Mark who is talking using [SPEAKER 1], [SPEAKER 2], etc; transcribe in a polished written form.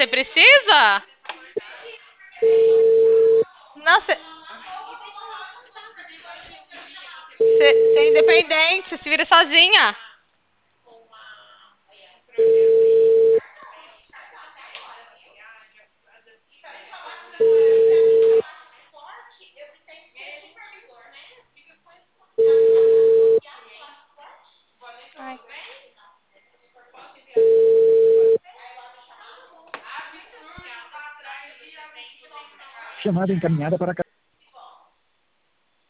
[SPEAKER 1] Você precisa? Não, você é independente, você se vira sozinha. Ai.
[SPEAKER 2] Chamada encaminhada para